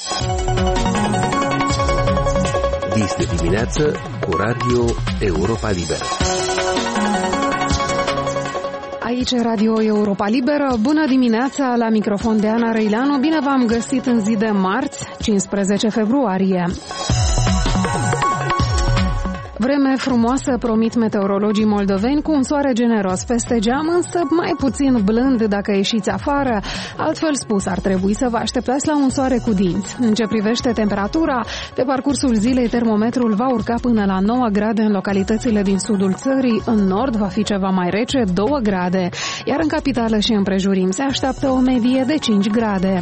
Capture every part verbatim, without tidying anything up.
Este dimineață cu Radio Europa Liberă. Aici Radio Europa Liberă. Bună dimineața, la microfon de Ana Răileanu. Bine v-am găsit în zi de marți, cincisprezece februarie. Vreme frumoasă promit meteorologii moldoveni, cu un soare generos peste geam, însă mai puțin blând dacă ieșiți afară. Altfel spus, ar trebui să vă așteptați la un soare cu dinți. În ce privește temperatura, pe parcursul zilei termometrul va urca până la nouă grade în localitățile din sudul țării, în nord va fi ceva mai rece, două grade, iar în capitală și împrejurim se așteaptă o medie de cinci grade.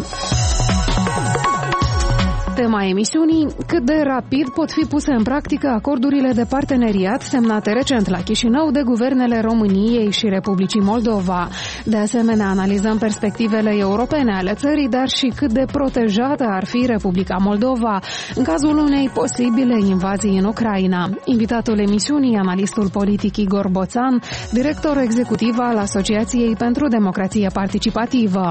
Tema emisiunii: cât de rapid pot fi puse în practică acordurile de parteneriat semnate recent la Chișinău de guvernele României și Republicii Moldova. De asemenea, analizăm perspectivele europene ale țării, dar și cât de protejată ar fi Republica Moldova în cazul unei posibile invazii în Ucraina. Invitatul emisiunii, analistul politic Igor Boțan, director executiv al Asociației pentru Democrație Participativă.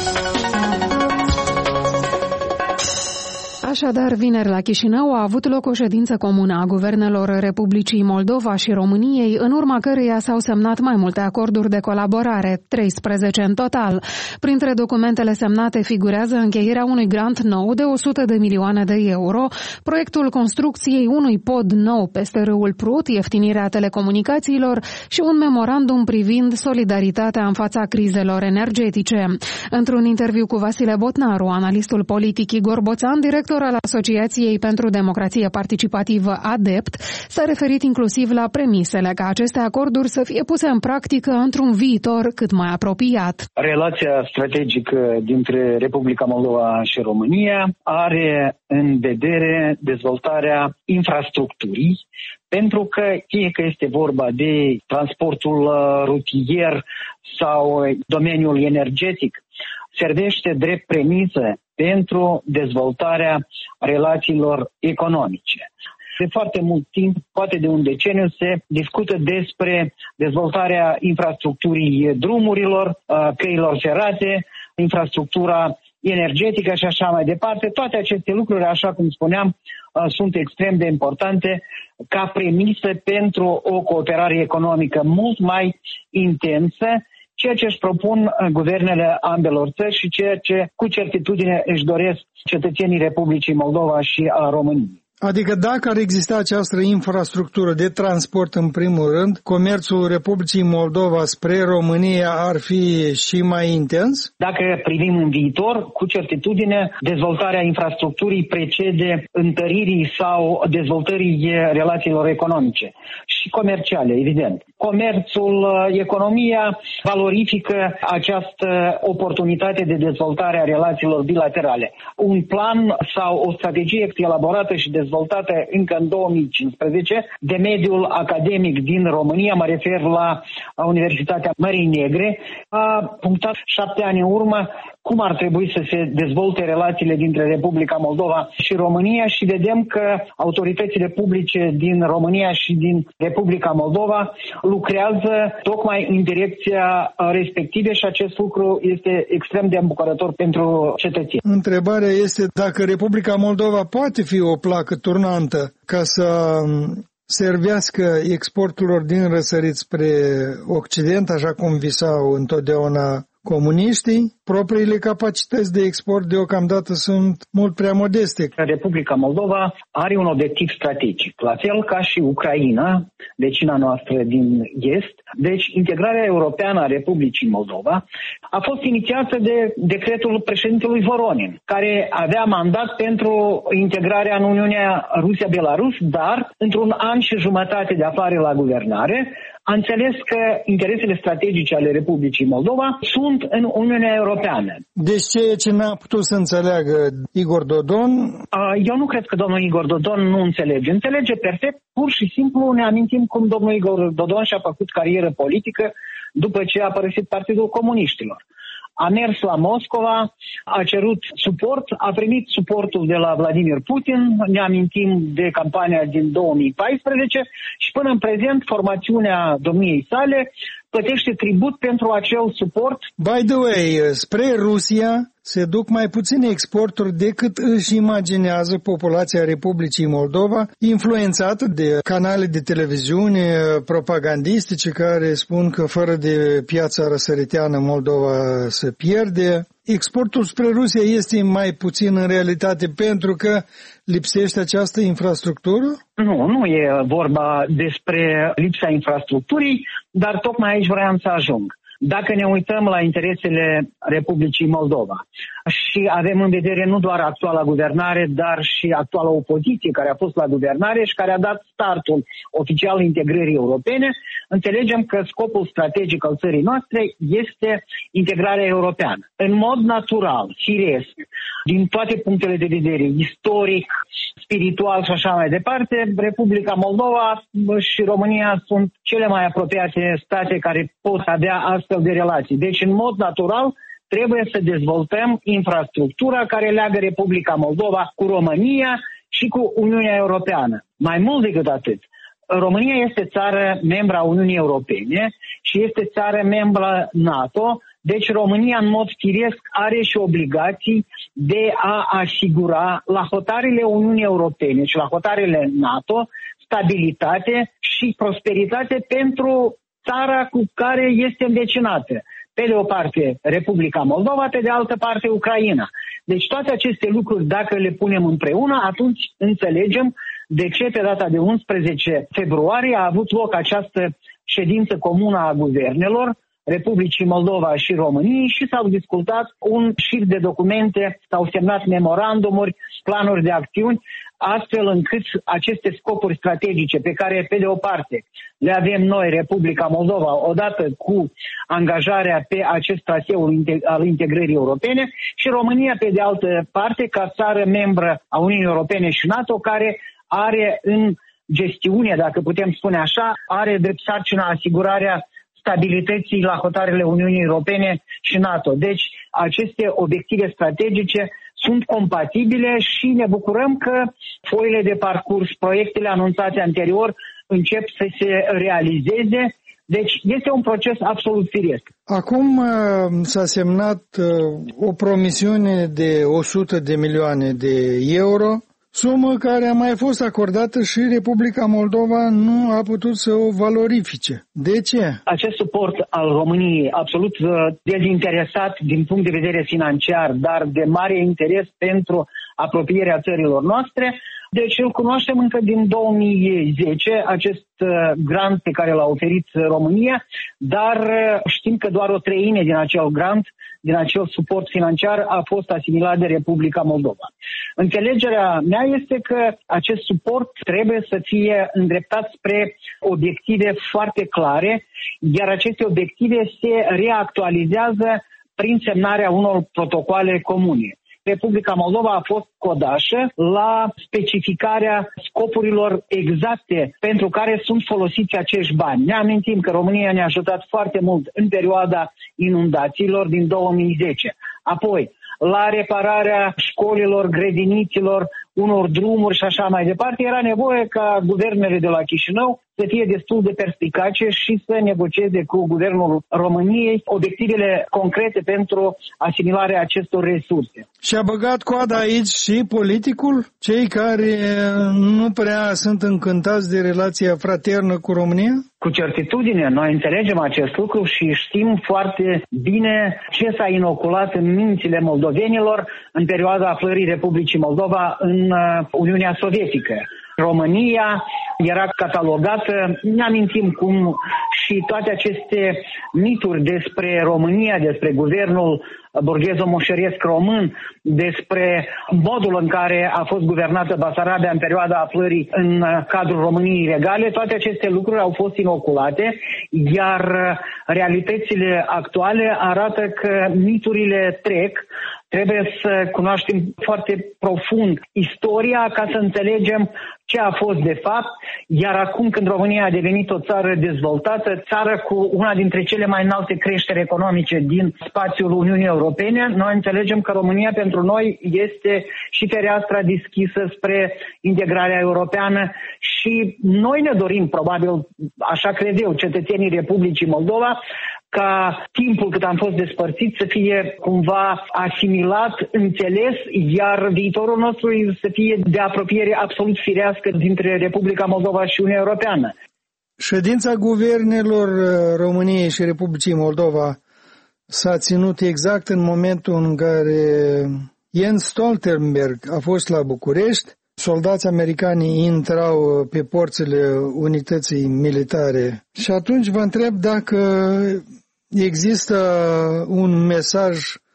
Așadar, vineri la Chișinău a avut loc o ședință comună a guvernelor Republicii Moldova și României, în urma căreia s-au semnat mai multe acorduri de colaborare, treisprezece în total. Printre documentele semnate figurează încheierea unui grant nou de o sută de milioane de euro, proiectul construcției unui pod nou peste râul Prut, ieftinirea telecomunicațiilor și un memorandum privind solidaritatea în fața crizelor energetice. Într-un interviu cu Vasile Botnaru, analistul politic Igor Boțan, director al Asociației pentru Democrație Participativă ADEPT, s-a referit inclusiv la premisele ca aceste acorduri să fie puse în practică într-un viitor cât mai apropiat. Relația strategică dintre Republica Moldova și România are în vedere dezvoltarea infrastructurii, pentru că fie că este vorba de transportul rutier sau domeniul energetic, servește drept premisă pentru dezvoltarea relațiilor economice. De foarte mult timp, poate de un deceniu, se discută despre dezvoltarea infrastructurii drumurilor, căilor ferate, infrastructura energetică și așa mai departe. Toate aceste lucruri, așa cum spuneam, sunt extrem de importante ca premisă pentru o cooperare economică mult mai intensă, ceea ce își propun guvernele ambelor țări și ceea ce cu certitudine își doresc cetățenii Republicii Moldova și a României. Adică dacă ar exista această infrastructură de transport în primul rând, comerțul Republicii Moldova spre România ar fi și mai intens? Dacă privim în viitor, cu certitudine, dezvoltarea infrastructurii precede întăririi sau dezvoltării relațiilor economice și comerciale, evident. Comerțul, economia valorifică această oportunitate de dezvoltare a relațiilor bilaterale. Un plan sau o strategie elaborată și dezvoltată încă în două mii cincisprezece de mediul academic din România, mă refer la Universitatea Mării Negre, a punctat șapte ani în urmă cum ar trebui să se dezvolte relațiile dintre Republica Moldova și România și vedem că autoritățile publice din România și din Republica Moldova lucrează tocmai în direcția respectivă și acest lucru este extrem de îmbucurător pentru cetățeni. Întrebarea este dacă Republica Moldova poate fi o placă turnantă ca să servească exporturilor din răsărit spre Occident, așa cum visau întotdeauna comuniștii. Propriile capacități de export deocamdată sunt mult prea modeste. Republica Moldova are un obiectiv strategic, la fel ca și Ucraina, vecina noastră din est. Deci, integrarea europeană a Republicii Moldova a fost inițiată de decretul președintelui Voronin, care avea mandat pentru integrarea în Uniunea Rusia-Belarus, dar într-un an și jumătate de aflare la guvernare, a înțeles că interesele strategice ale Republicii Moldova sunt în Uniunea Europeană. Deci ceea ce n-a putut să înțeleagă Igor Dodon? Eu nu cred că domnul Igor Dodon nu înțelege. Înțelege perfect. Pur și simplu ne amintim cum domnul Igor Dodon și-a făcut carieră politică după ce a părăsit Partidul Comuniștilor. A mers la Moscova, a cerut suport, a primit suportul de la Vladimir Putin, ne amintim de campania din două mii paisprezece și până în prezent formațiunea domniei sale plătește tribut pentru acel suport. By the way, spre Rusia se duc mai puține exporturi decât își imaginează populația Republicii Moldova, influențată de canale de televiziune propagandistice care spun că fără de piața răsăriteană Moldova se pierde. Exportul spre Rusia este mai puțin în realitate pentru că lipsește această infrastructură? Nu, nu e vorba despre lipsa infrastructurii, dar tocmai aici vreau să ajung. Dacă ne uităm la interesele Republicii Moldova și avem în vedere nu doar actuala guvernare, dar și actuala opoziție care a fost la guvernare și care a dat startul oficial integrării europene, înțelegem că scopul strategic al țării noastre este integrarea europeană. În mod natural, firesc, din toate punctele de vedere, istoric, spiritual și așa mai departe, Republica Moldova și România sunt cele mai apropiate state care pot avea astfel de relații. Deci, în mod natural, trebuie să dezvoltăm infrastructura care leagă Republica Moldova cu România și cu Uniunea Europeană. Mai mult decât atât, România este țară membra a Uniunii Europene și este țară membra NATO, deci România în mod firesc are și obligații de a asigura la hotarele Uniunii Europene și la hotarele NATO stabilitate și prosperitate pentru țara cu care este învecinată. Pe de o parte Republica Moldova, pe de altă parte Ucraina. Deci toate aceste lucruri, dacă le punem împreună, atunci înțelegem de ce pe data de unsprezece februarie a avut loc această ședință comună a guvernelor Republicii Moldova și României și s-au discutat un șir de documente, s-au semnat memorandumuri, planuri de acțiuni, astfel încât aceste scopuri strategice pe care, pe de o parte, le avem noi, Republica Moldova, odată cu angajarea pe acest traseu al integrării europene și România, pe de altă parte, ca țară membră a Uniunii Europene și NATO, care are în gestiune, dacă putem spune așa, are drept sarcină asigurarea stabilității la hotarele Uniunii Europene și NATO. Deci, aceste obiective strategice sunt compatibile și ne bucurăm că foile de parcurs, proiectele anunțate anterior încep să se realizeze. Deci este un proces absolut firesc. Acum s-a semnat o promisiune de o sută de milioane de euro, sumă care a mai fost acordată și Republica Moldova nu a putut să o valorifice. De ce? Acest suport al României, absolut dezinteresat din punct de vedere financiar, dar de mare interes pentru apropierea țărilor noastre, deci îl cunoaștem încă din două mii zece, acest grant pe care l-a oferit România, dar știm că doar o treime din acel grant, din acel suport financiar, a fost asimilat de Republica Moldova. Înțelegerea mea este că acest suport trebuie să fie îndreptat spre obiective foarte clare, iar aceste obiective se reactualizează prin semnarea unor protocoale comune. Republica Moldova a fost codașă la specificarea scopurilor exacte pentru care sunt folosiți acești bani. Ne amintim că România ne-a ajutat foarte mult în perioada inundațiilor din două mii zece. Apoi, la repararea școlilor, grădiniților, unor drumuri și așa mai departe, era nevoie ca guvernele de la Chișinău să fie destul de perspicace și să negocieze cu guvernul României obiectivele concrete pentru asimilarea acestor resurse. Și a băgat coada aici și politicul? Cei care nu prea sunt încântați de relația fraternă cu România? Cu certitudine, noi înțelegem acest lucru și știm foarte bine ce s-a inoculat în mințile moldovenilor în perioada aflării Republicii Moldova în Uniunea Sovietică. România era catalogată, ne amintim cum și toate aceste mituri despre România, despre guvernul borghezo-moșeresc român, despre modul în care a fost guvernată Basarabia în perioada aflării în cadrul României regale, toate aceste lucruri au fost inoculate, iar realitățile actuale arată că miturile trec Trebuie să cunoaștem foarte profund istoria ca să înțelegem ce a fost de fapt, iar acum când România a devenit o țară dezvoltată, țară cu una dintre cele mai înalte creșteri economice din spațiul Uniunii Europene, noi înțelegem că România pentru noi este și fereastra deschisă spre integrarea europeană și noi ne dorim, probabil, așa cred eu, cetățenii Republicii Moldova, ca timpul cât am fost despărțiți să fie cumva asimilat, înțeles, iar viitorul nostru să fie de apropiere absolut firească dintre Republica Moldova și Uniunea Europeană. Ședința guvernelor României și Republicii Moldova s-a ținut exact în momentul în care Jens Stoltenberg a fost la București. Soldații americani intrau pe porțile unității militare. Și atunci vă întreb dacă există un mesaj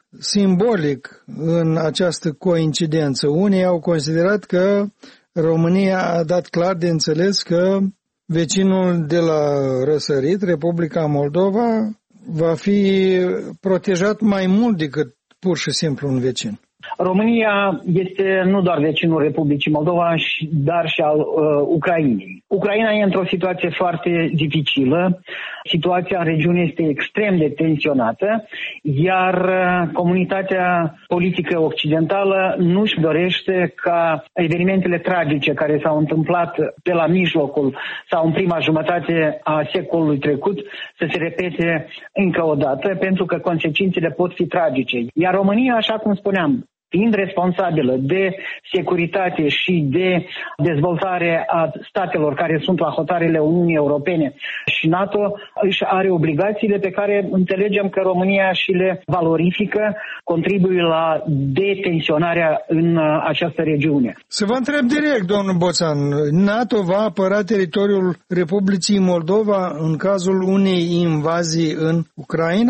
simbolic în această coincidență. Unii au considerat că România a dat clar de înțeles că vecinul de la răsărit, Republica Moldova, va fi protejat mai mult decât pur și simplu un vecin. România este nu doar vecinul Republicii Moldova, dar și al uh, Ucrainei. Ucraina e într-o situație foarte dificilă, situația în regiune este extrem de tensionată, iar uh, comunitatea politică occidentală nu-și dorește ca evenimentele tragice care s-au întâmplat pe la mijlocul sau în prima jumătate a secolului trecut să se repete încă o dată, pentru că consecințele pot fi tragice. Iar România, așa cum spuneam, fiind responsabilă de securitate și de dezvoltare a statelor care sunt la hotarele Uniunii Europene și NATO, își are obligațiile pe care înțelegem că România și le valorifică, contribuie la detensionarea în această regiune. Să vă întreb direct, domnul Boțan, NATO va apăra teritoriul Republicii Moldova în cazul unei invazii în Ucraina?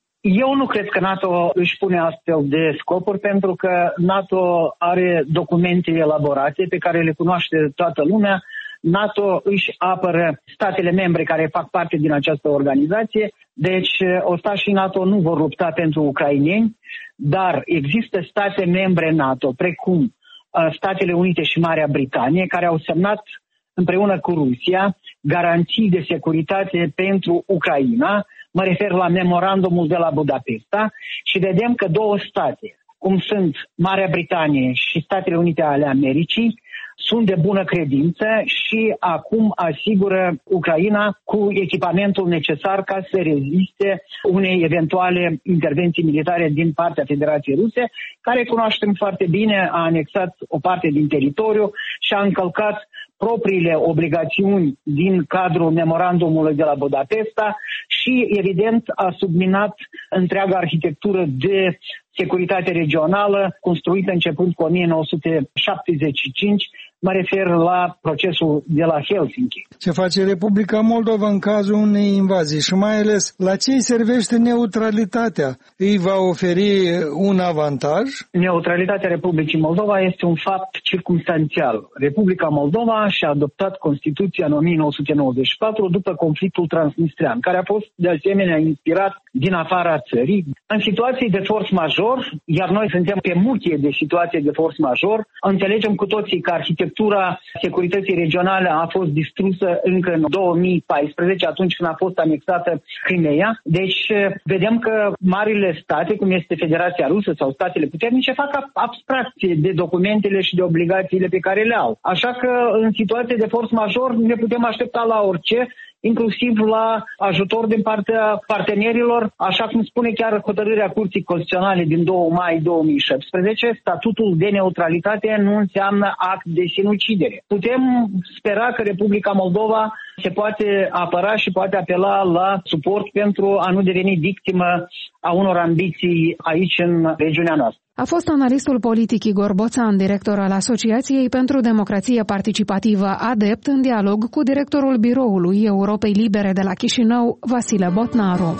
Eu nu cred că NATO își pune astfel de scopuri, pentru că NATO are documente elaborate pe care le cunoaște toată lumea. NATO își apără statele membre care fac parte din această organizație, deci ostașii NATO nu vor lupta pentru ucraineni, dar există state membre NATO, precum Statele Unite și Marea Britanie, care au semnat împreună cu Rusia garanții de securitate pentru Ucraina. Mă refer la memorandumul de la Budapesta și vedem că două state, cum sunt Marea Britanie și Statele Unite ale Americii, sunt de bună credință și acum asigură Ucraina cu echipamentul necesar ca să reziste unei eventuale intervenții militare din partea Federației Ruse, care cunoaștem foarte bine, a anexat o parte din teritoriu și a încălcat propriile obligațiuni din cadrul memorandumului de la Budapesta și, evident, a subminat întreaga arhitectură de securitate regională construită începând cu o mie nouă sute șaptezeci și cinci, mă refer la procesul de la Helsinki. Ce face Republica Moldova în cazul unei invazii și mai ales la ce îi servește neutralitatea? Îi va oferi un avantaj? Neutralitatea Republicii Moldova este un fapt circumstanțial. Republica Moldova și-a adoptat Constituția în o mie nouă sute nouăzeci și patru după conflictul transnistrean, care a fost de asemenea inspirat din afara țării. În situații de force major, iar noi suntem pe muchie de situații de force major, înțelegem cu toții că arhitectura securității regionale a fost distrusă încă în două mii paisprezece, atunci când a fost anexată Crimea. Deci vedem că marile state, cum este Federația Rusă sau statele puternice, fac abstracție de documentele și de obligațiile pe care le au. Așa că în situații de force major ne putem aștepta la orice, inclusiv la ajutor din partea partenerilor, așa cum spune chiar hotărârea Curții Constituționale din doi mai două mii șaptesprezece, statutul de neutralitate nu înseamnă act de sinucidere. Putem spera că Republica Moldova se poate apăra și poate apela la suport pentru a nu deveni victimă a unor ambiții aici în regiunea noastră. A fost analistul politic Igor Boțan, director al Asociației pentru Democrație Participativă ADEPT, în dialog cu directorul Biroului Europei Libere de la Chișinău, Vasile Botnaru.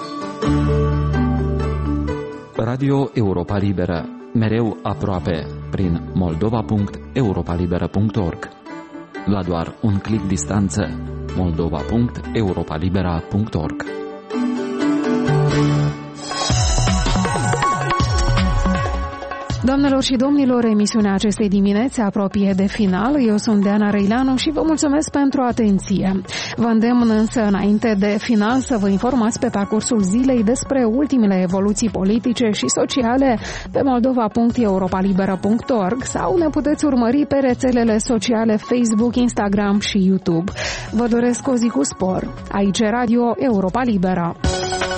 Radio Europa Liberă, mereu aproape, prin moldova punct europa liberă punct org. La doar un clic distanță, moldova punct europa libera punct org. Doamnelor și domnilor, emisiunea acestei dimineți se apropie de final. Eu sunt Deana Răileanu și vă mulțumesc pentru atenție. Vă îndemn însă înainte de final să vă informați pe parcursul zilei despre ultimele evoluții politice și sociale pe moldova punct europalibera punct org sau ne puteți urmări pe rețelele sociale Facebook, Instagram și YouTube. Vă doresc o zi cu spor. Aici e Radio Europa Libera.